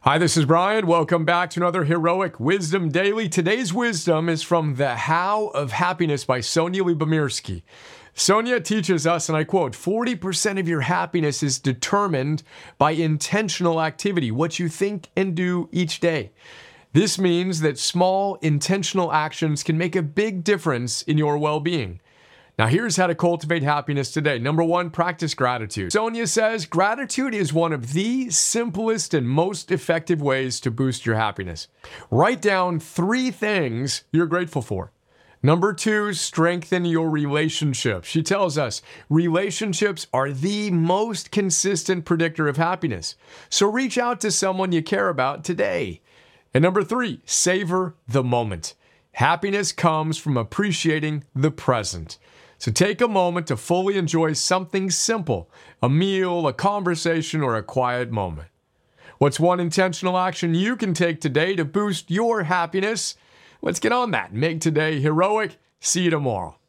Hi, this is Brian. Welcome back to another Heroic Wisdom Daily. Today's wisdom is from The How of Happiness by Sonia Lyubomirsky. Sonia teaches us, and I quote, 40% of your happiness is determined by intentional activity, what you think and do each day. This means that small, intentional actions can make a big difference in your well-being. Now, here's how to cultivate happiness today. Number one, practice gratitude. Sonia says gratitude is one of the simplest and most effective ways to boost your happiness. Write down 3 things you're grateful for. Number 2, strengthen your relationships. She tells us relationships are the most consistent predictor of happiness. So reach out to someone you care about today. And number 3, savor the moment. Happiness comes from appreciating the present. So take a moment to fully enjoy something simple, a meal, a conversation, or a quiet moment. What's one intentional action you can take today to boost your happiness? Let's get on that. Make today heroic. See you tomorrow.